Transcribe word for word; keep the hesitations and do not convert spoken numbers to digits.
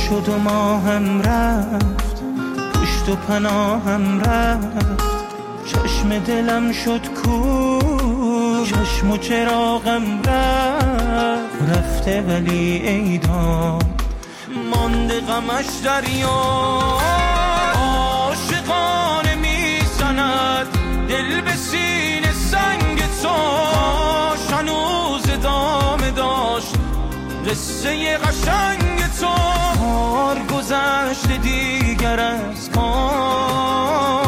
شد و ماهم رفت، پشت و پناهم رفت، چشم دلم شد کو، چشم و چراغم رفت. رفته ولی ایدان مانده غمش دریا، عاشقانه میزند دل به سینه سنگ تو، هنوز ادامه داشت قصه قشنگ تو. کار گذشته دیگر از کار